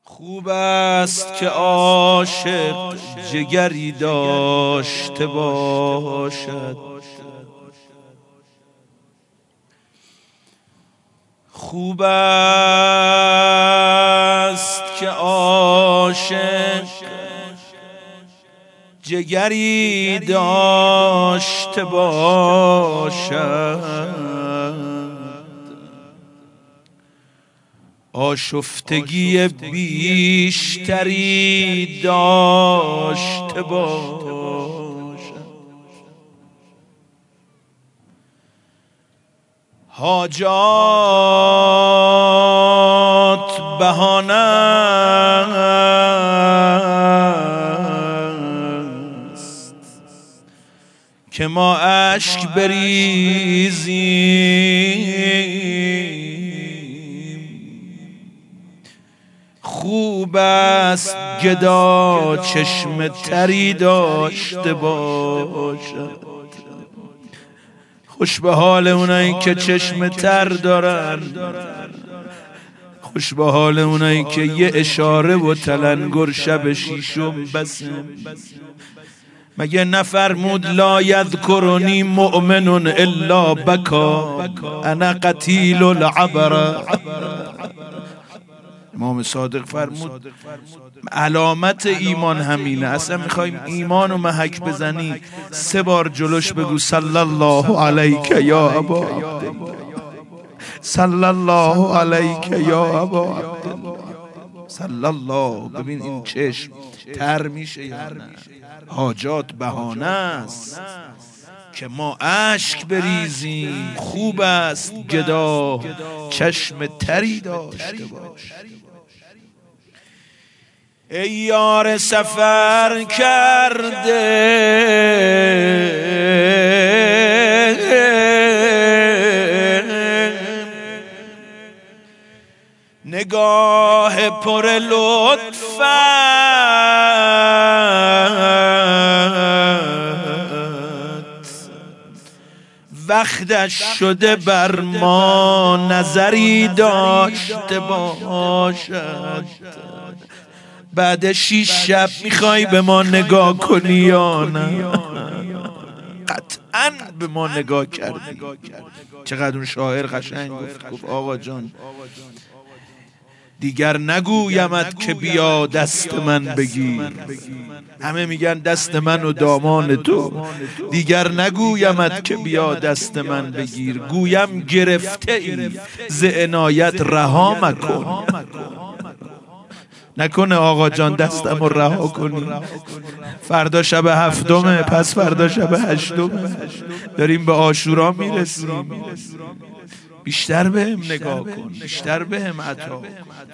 خوب است که عاشق جگری داشته باشد. خوب است که عاشق جگری داشته باشد. آشفتگی بیشتری داشته باشد. حاجات بهانه است که ما اشک بریزیم. خوب است گدا چشم تری داشته باشد. خوش به حال اونایی که چشم تر دارن، خوش به حال اونایی که یه اشاره و تلنگر شب شیشم بسه. مگه نفرمود لا یذکرنی مؤمن الا بکا انا قتیل العبر؟ امام صادق فرمود علامت ایمان همینه. اصلا میخوایم ایمان رو محک بزنی 3 بار جلوش بگو صلی الله علیک یا ابا عبدالله، صلی الله علیک یا ابا عبدالله، صلی الله. ببین این چشم تر میشه یا نه؟ حاجات بهانه است که ما اشک بریزیم. خوب است گدا چشم تری داشته باش. ای یار سفر کرده نگاه پر لطفت، وقتش شده بر ما نظری داشته باشد. بعد 6 شب میخوای به ما نگاه کنی یا نه؟ قطعاً به ما نگاه کردی. چقدر اون شاعر قشنگ گفت آقا جان دیگر نگویمت که بیا دست من بگیر. همه میگن دست من و دامان تو. دیگر نگویمت که بیا دست من بگیر، گویم گرفته ای ز عنایت رها مکن. نکنه آقا جان دستم رو رها کنی. فردا شب 7، پس فردا شب 8، داریم به عاشورا میرسیم. بیشتر بهم نگاه کن، بیشتر بهم عطا کن.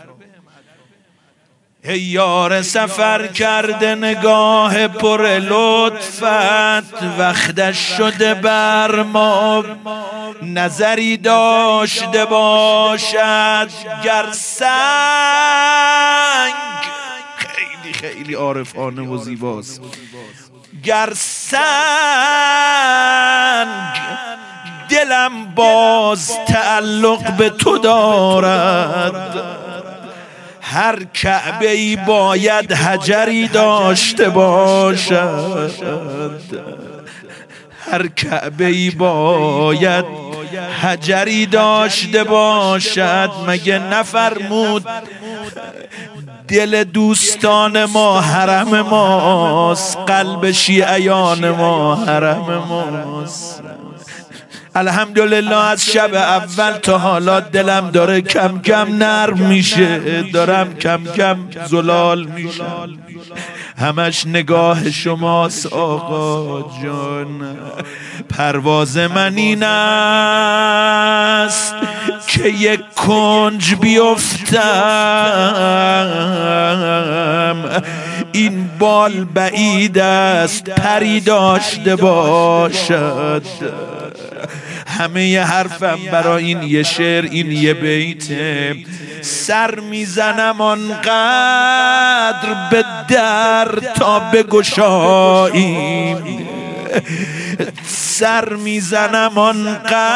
ای یار سفر کرده نگاه پر لطفت، وقتش شده بر ما نظری داشته باشد. گر سنگ، خیلی خیلی عارفانه و زیباست، گر سنگ دلم باز تعلق به تو دارد، هر کعبه ای باید حجری داشته باشد. هر کعبه ای باید حجری داشته باشد. مگه نفرمود دل دوستان ما حرم ماست، قلب شیعیان ما حرم ماست. الحمدلله از شب اول تا حالا دلم داره کم کم نرم میشه، دارم کم کم زلال میشه. همش نگاه شماست آقا جان. پرواز من این است که یک کنج بیفتم، این بال بعید است پری داشته باشد. همه حرفم برای این یه شعر، این یه بیته. سر میزنم آنقدر به در تا بگشاییم، سر میزنم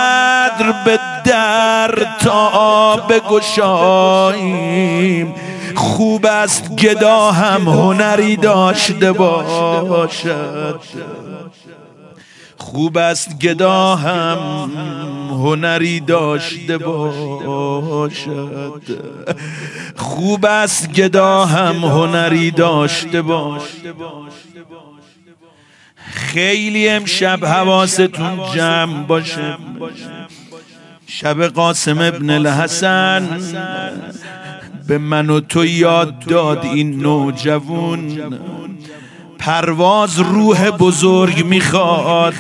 آنقدر به در تا بگشاییم. خوب است گدا هم هنری داشته باشد، خوب است گدا هم هنری داشته باشد، خوب است گدا هم هنری داشته باشد. خیلی امشب حواستون جمع باشه، شب قاسم ابن الحسن به من و تو یاد داد این نوجوان پرواز روح بزرگ میخواد،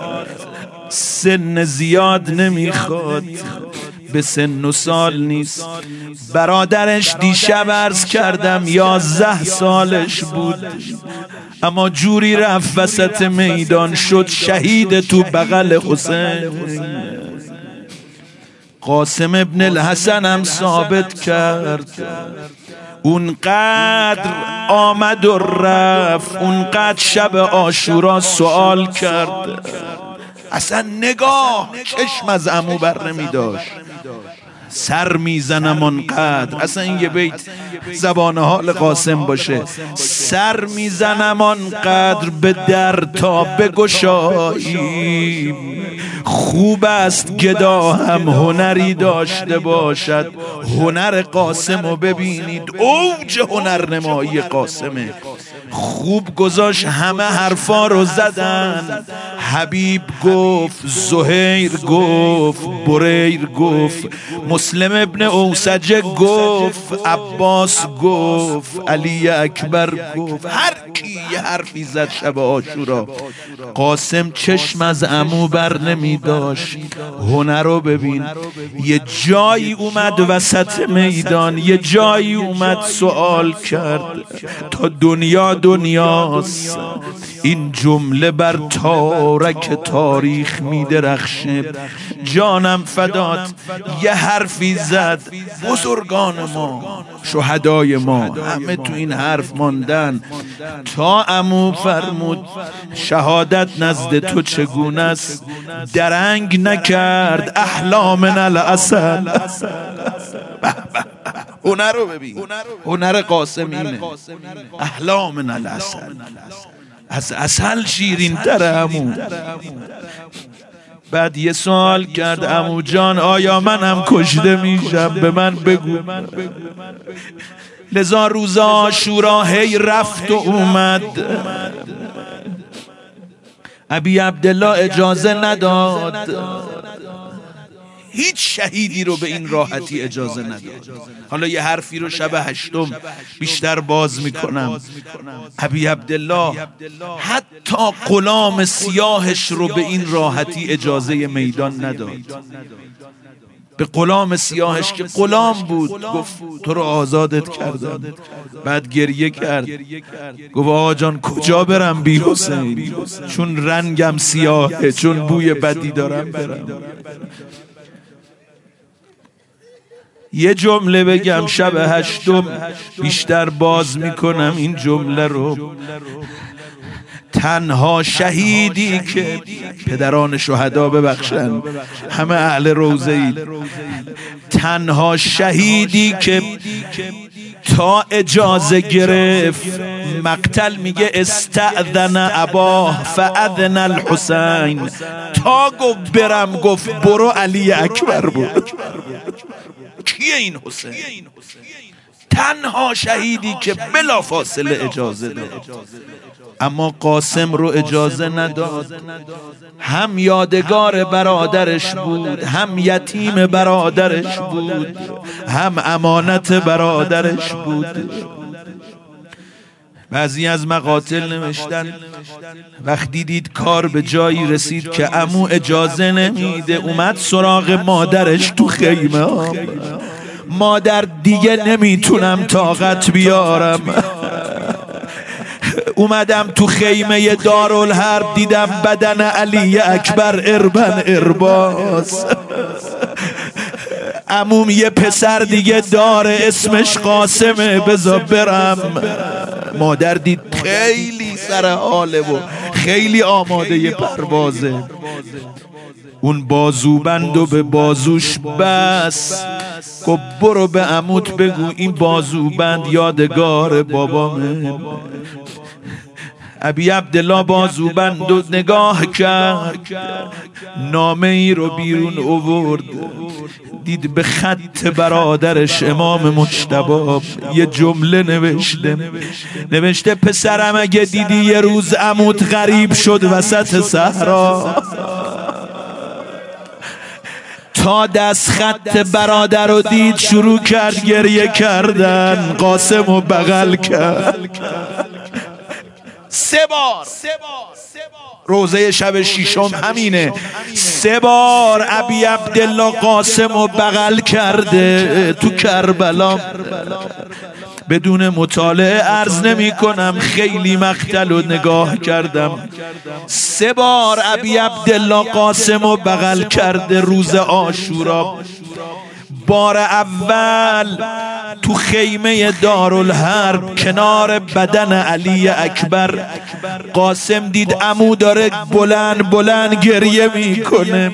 سن زیاد نمیخواد، به سن و سال نیست. برادرش دیشب عرض کردم 11 سالش بود، اما جوری رفت وسط میدان شد شهید تو بغل حسین. قاسم ابن الحسن هم ثابت کرد، اونقدر آمد و رفت، اونقدر شب عاشورا سوال کرد، اصلا نگاه چشم از عمو بر نمی داشت، سر میزنم آنقدر، اصلا این یه بیت زبان حال قاسم باشه، سر میزنم آنقدر به در تا بگشایی، خوب است گدا هم هنری داشته باشد. هنر قاسم رو ببینید، اوج هنرنمایی قاسمه. خوب گذاشت، همه حرفا رو زدن، حبیب گفت، زهیر گفت، بریر گفت، مسلم ابن اوسجه گفت، عباس گفت، علی اکبر گفت، هر کی یه حرفی زد شب عاشورا. قاسم چشم از عمو بر نمی داشت. هنر رو ببین، یه جایی اومد وسط میدان، یه جایی اومد سوال کرد، تا دنیا دنیاست این جمله بر تارک تاریخ می درخشه، جانم فدات. یه حرفی زد، بزرگان ما، شهدای ما همه تو این حرف ماندن، تا عمو فرمود شهادت نزد تو چگونه است، درنگ نکرد احلامنا العسل. هنر رو ببین، هنر قاسم اینه، احلامنا العسل، از عسل شیرین تر عمو. بعد یه سوال کرد، عمو جان آیا منم کشته میشم؟ به من بگو. لذا روز عاشورا هی رفت و اومد، ابی عبدالله اجازه نداد، هیچ شهیدی رو به این راحتی اجازه نداد. حالا یه حرفی رو شب 8 بیشتر باز میکنم. ابی عبدالله حتی غلام سیاهش رو به این راحتی اجازه میدان نداد. به غلام سیاهش که غلام بود گفت تو رو آزادت کردم. بعد گریه کرد، گفت آقا جان کجا برم بی حسین، چون رنگم سیاهه، چون بوی بدی دارم برم. یه جمله بگم شب 8 بیشتر باز میکنم این جمله رو. تنها شهیدی که، پدران شهدا ببخشن همه اهل روضه اید، تنها شهیدی که تا اجازه گرفت مقتل، میگه استأذن اباه فاذن الحسین، تا گفت برم گفت برو علی اکبر بود. کیه این حسین؟ تنها شهیدی که بلا فاصله اجازه داد. اما قاسم رو اجازه نداد، هم یادگار برادرش بود، هم یتیم برادرش بود، هم امانت برادرش بود. بعضی از مقاتل نوشتن وقتی دید کار به جایی رسید که عمو اجازه نمیده، اومد سراغ مادرش تو خیمه. مادر دیگه نمیتونم طاقت بیارم، اومدم تو خیمه دارالحرب دیدم بدن علی اکبر اربن ارباز. عموم یه پسر دیگه داره اسمش قاسمه، بذار برم. مادر دید خیلی سر حاله و خیلی آماده پروازه، اون بازوبندو به بازوش بس، گفت برو به عموت بگو این بازوبند یادگار بابامه. ابی عبدالله بازوبندو نگاه کرد، نامه ای رو بیرون آورد، دید به خط برادرش امام مجتبی یه جمله نوشته پسرم اگه دیدی یه روز عموت غریب شد وسط صحرا، تا دست خط برادر رو دید شروع کرد گریه کردن، قاسم رو بغل کرد 3 بار. روزه شب 6 همینه، 3 بار ابی عبدالله قاسم رو بغل کرده تو کربلا. بدون مطالعه عرض نمی کنم، خیلی مقتل رو نگاه کردم. 3 بار ابی عبدالله قاسم رو بغل کرده روز عاشورا. بار اول تو خیمه دارالحرب کنار بدن علی اکبر، قاسم دید عمو داره بلند گریه میکنه،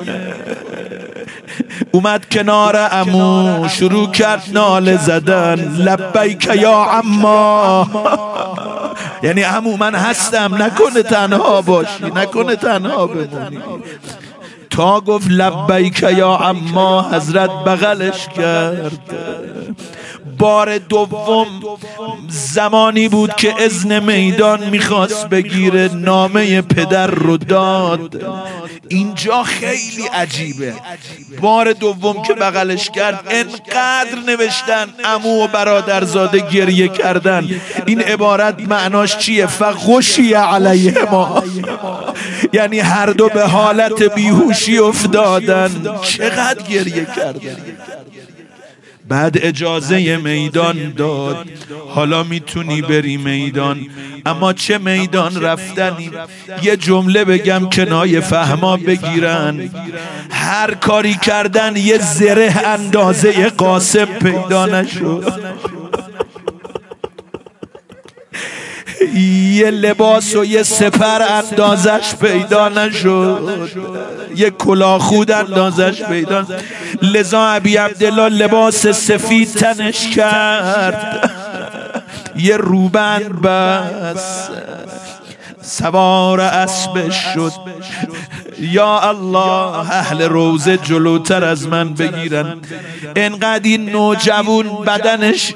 اومد کنار عمو شروع کرد ناله زدن، لبیک یا عما، یعنی عمو من هستم، نکنه تنها باشی، نکنه تنها بمونی. تا گفت لبیک یا عما حضرت بغلش کرد. بار دوم زمانی بود که اذن میدان میخواست بگیره، نامه پدر رو داد. اینجا خیلی عجیبه، بار دوم که بغلش کرد انقدر نوشتن عمو و برادرزاده گریه کردن. این عبارت معناش چیه؟ فغشی علیهما، یعنی هر دو به حالت بیهوشی افتادن. چقدر گریه کردن. بعد اجازه میدان داد، حالا میتونی بری میدان. اما چه میدان رفتنی؟ یه جمله بگم کنایه فهما بگیرن. هر کاری کردن یه زره اندازه قاسم پیدا نشد، یه لباس و یه سپر اندازش پیدا نشد، یه کلاهخود اندازش پیدا. لذا ابی عبدالله لباس سفید تنش کرد، یه روبند بس، سوار اسبش شد. یا الله، اهل روزه جلوتر از من بگیرن. انقدر این نوجوان بدنش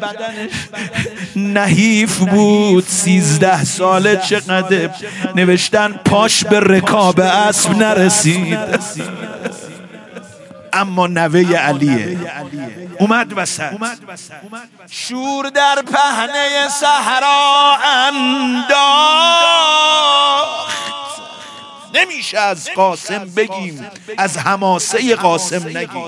نحیف بود، 13 ساله، چقدر نوشتن پاش به رکاب اسب نرسید، اما نوه علیه. اومد وسط، شور در پهنه صحرا انداخت. نمیشه از قاسم بگیم، از حماسه قاسم نگیم.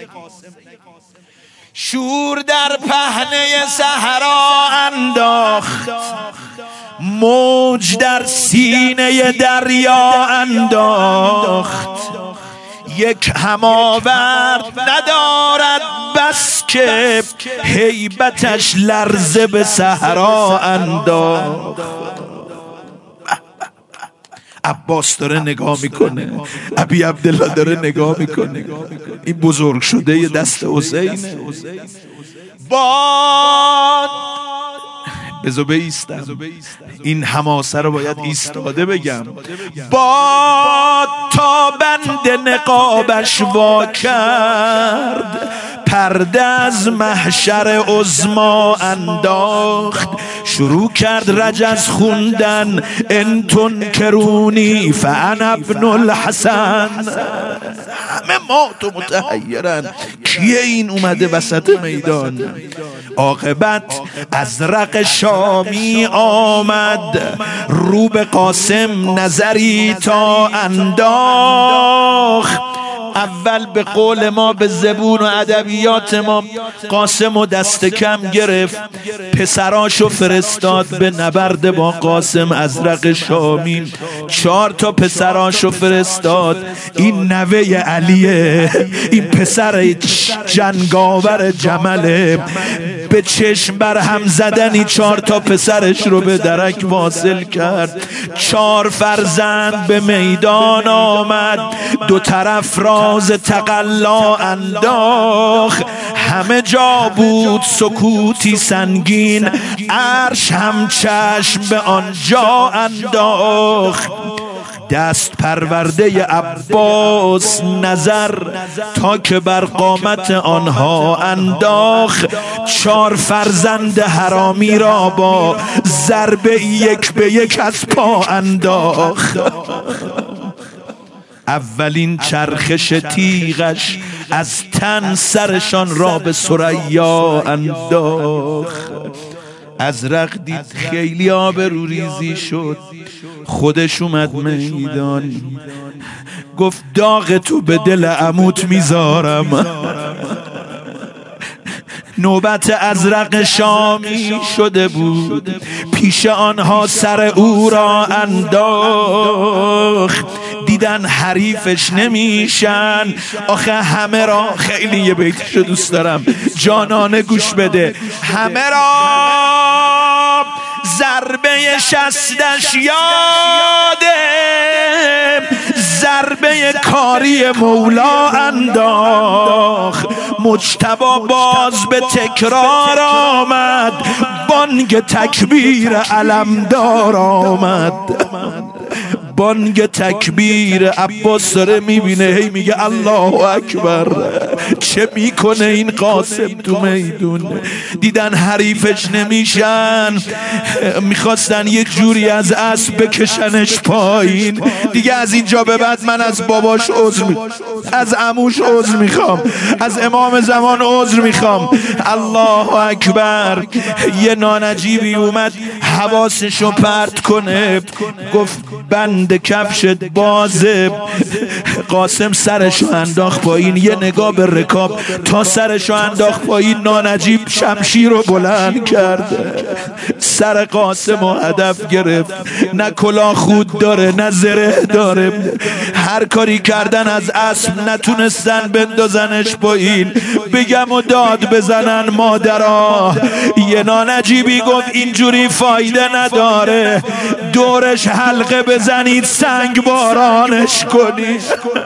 شور در پهنه صحرا انداخت، موج در سینه دریا انداخت. یک هماورد ندارد بس که هیبتش لرزه به صحرا انداخت. عباس داره نگاه میکنه، ابی عبدالله داره نگاه میکنه. این بزرگ شده یه دست حسینه. باد بذار بایستم، این حماسه رو باید ایستاده بگم. باد تا بند نقابش وا کرد، پرده از محشر عظما انداخت. شروع کرد رجز خوندن، ان تنکرونی فانا ابن الحسن. همه مات و متحیرن، کیه این اومده وسط میدان؟ عاقبت ازرق شامی آمد، رو به قاسم نظری تا انداخت. اول به قول ما، به زبون و ادبیات ما، قاسم و دست کم گرفت، پسراشو فرستاد به نبرد با قاسم ازرق شامی. 4 تا پسراشو فرستاد. این نوه علیه، این پسر جنگاور جمله. به چشم بر هم زدنی 4 تا پسرش رو به درک واصل کرد. 4 فرزند به میدان آمد، 2 طرف راز تقلا انداخت. همه جا بود سکوتی سنگین، عرش هم چشم به آنجا انداخت. دست پرورده عباس نظر تا که بر قامت آنها انداخت. 4 فرزند حرامی را با ضربه 1 به 1 از پا انداخت. اولین چرخش تیغش از تن سرشان را به ثریا انداخت. ازرق دید خیلی آبروریزی شد، خودش اومد میدان، گفت داغ تو به دل عموت میذارم. نوبت ازرق شامی شده بود، پیش آنها سر او را انداخت. دیدن حریفش نمیشن. آخه همه را، خیلی یه بیتشو دوست دارم، جانانه گوش بده، همه را ضربه شستش یاده، ضربه کاری مولا انداخت. مجتبی باز به تکرار آمد، بانگ تکبیر علمدار آمد. بانگ تکبیر عباس داره میبینه، هی میگه الله اکبر. چه میکنه این قاسم تو میدون؟ دیدن حریفش نمیشن، میخواستن یه جوری از اسب بکشنش پایین. دیگه از اینجا به بعد من از باباش عذر از عموش عذر میخوام، از امام زمان عذر میخوام. الله اکبر. یه نانجیبی اومد حواسشو پرت کنه، گفت بند کفشت بازه. قاسم سرشو انداخت پایین، یه نگاه به رکاب تا سرشو انداخت پایین. نانجیب شمشیر رو بلند کرد، سر قاسم رو هدف گرفت. نه کلاه خود داره نه زره داره، هر کاری کردن از اسب نتونستن بندازنش پایین. بگم و داد بزنن مادرها. یه نانجیبی گفت اینجوری فایده نداره، دورش حلقه بزنید سنگ بارانش کنید.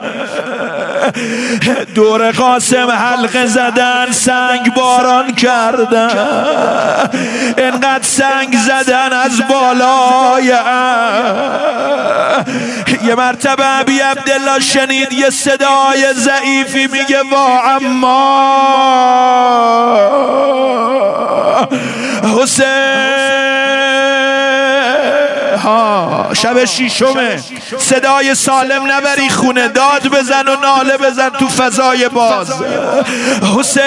دور قاسم حلقه زدن، سنگ باران کردن. انقدر سنگ زدن از بالای یه مرتبه ابی عبدالله شنید یه صدای ضعیفی میگه وا عما حسین. شب 6، صدای سالم نبری خونه، داد بزن و ناله بزن تو فضای باز. حسین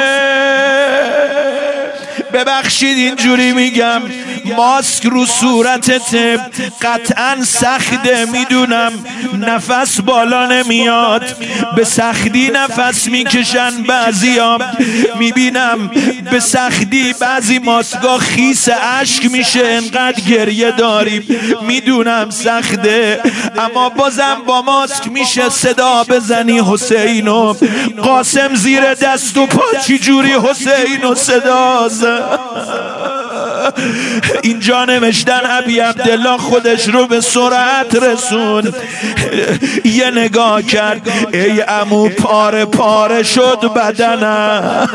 ببخشید اینجوری میگم، ماسک رو صورتت قطعا سخته، میدونم نفس بالا نمیاد، به سختی نفس میکشن بعضیا، میبینم به سختی بعضی ماسکا خیس اشک میشه انقدر گریه داریم، میدونم سخته، اما بازم با ماسک میشه صدا بزنی حسینو. قاسم زیر دست و پا چی جوری حسینو صدا زد. اینجا نوشتن ابی عبدالله خودش رو به سرعت رسون، یه نگاه کرد، ای عمو پاره پاره شد بدنم،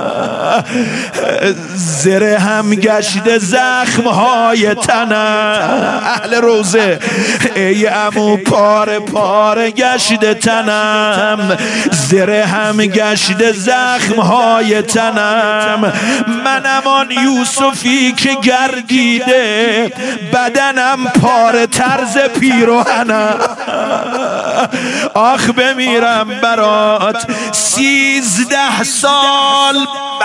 زره هم گشت زخمهای تنم. اهل روزه ای عمو پاره پاره گشت تنم، زره هم گشت زخمهای تنم. منم آن یوسفی که گردیده، بدنم پاره طرز پیراهنم. آخ بمیرم برات 13 سال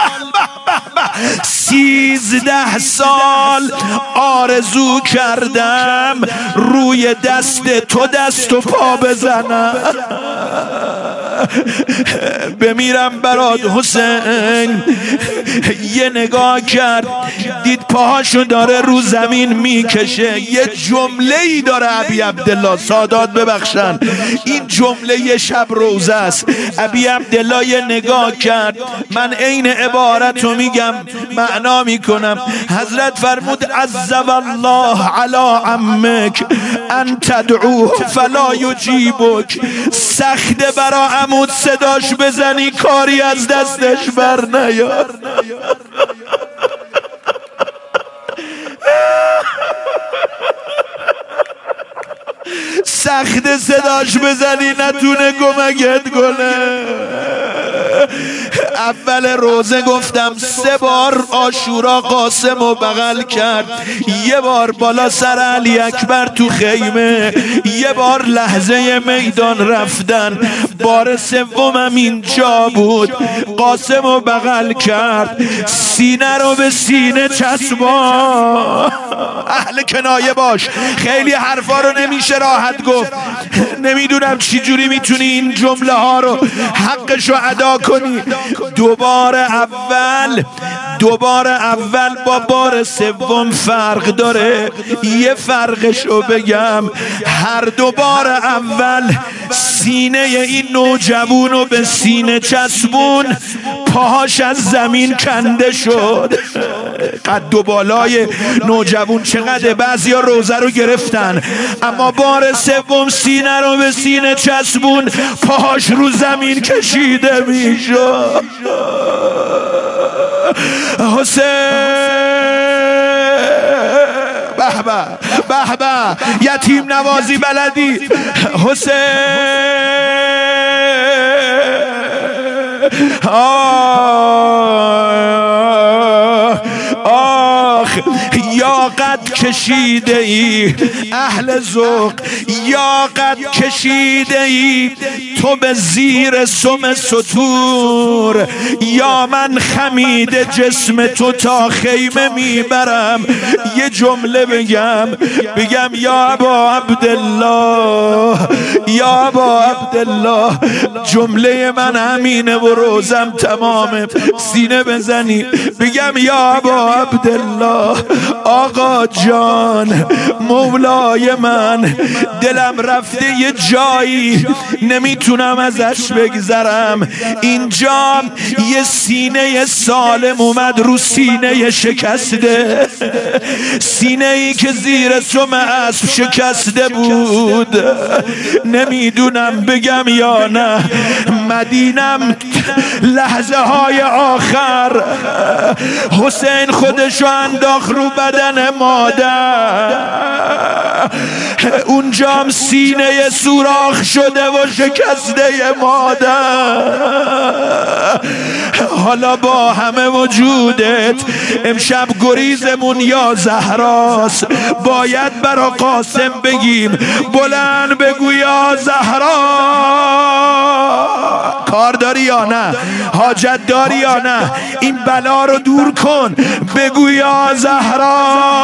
13 سال آرزو کردم روی دست تو دست و پا بزنم. بمیرم برات حسین. یه نگاه کرد دید پاهاشو داره رو زمین میکشه. یه جمله ای داره ابی عبدالله، سادات ببخشن، این جمله یه شب روزه است. ابی عبدالله یه نگاه کرد، من عین عبارتو میگم معنا میکنم. حضرت فرمود عذب الله علی عمک ان تدعوه فلا یجیبک. سخته برا عمود صداش بزنی کاری از دستش بر نیار. سخت صداش بزنی نتونه کمکت کنه. اول روزه گفتم 3 بار عاشورا قاسم رو بغل کرد، یه بار بالا سر علی اکبر تو خیمه، یه بار لحظه میدان رفتن، بار سومم اینجا بود. قاسم رو بغل کرد، سینه رو به سینه چسبان. اهل کنایه باش، خیلی حرفا رو نمیشه راحت گفت. نمیدونم چی جوری میتونی این جمله ها رو حقشو ادا کنی. دوبار اول با بار سوم فرق داره. یه فرقشو بگم، هر دوبار اول سینه این نوجوانو به سینه چسبون، پاهاش از زمین کنده شد. قد و بالای نوجوان چقدر، بعضیا روزه رو گرفتن، اما بار سوم سینه رو به سینه چسبون، پاهاش رو زمین کشیده میشد. حسین به به به، یتیم نوازی بلدی حسین. آخ یا قد کشیده ای اهل ذوق، یا قد کشیده ای تو به زیر سم سطور، یا من خمیده جسم تو تا خیمه میبرم. یه جمله بگم یا ابا عبدالله، یا ابا عبدالله، جمله من همینه و روزم تمامه. سینه بزنی بگم یا ابا عبدالله، آقا جان مولای من، دلم رفته یه جایی نمیتونم ازش بگذرم. اینجا یه سینه سالم اومد رو سینه شکسته، سینه ای که زیر سم اسب شکسته بود. نمیدونم بگم یا نه. مدینم لحظه های آخر حسین خودشو انداخت رو بدن مادر، اونجام سینه سوراخ شده و شکسته مادر. حالا با همه وجودت امشب گریزمون یا زهراست، باید برا قاسم بگیم بلند بگو یا زهرا. کار داری یا نه؟ حاجت داری یا نه؟ این بلا رو دور کن، بگو یا زهرا.